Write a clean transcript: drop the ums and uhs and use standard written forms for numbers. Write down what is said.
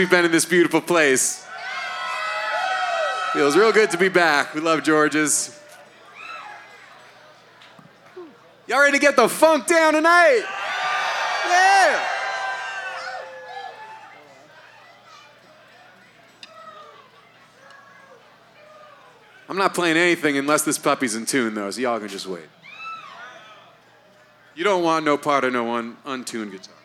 we've been in this beautiful place. Feels real good to be back. We love George's. Y'all ready to get the funk down tonight? Yeah! I'm not playing anything unless this puppy's in tune, though, so y'all can just wait. You don't want no part of no untuned guitar.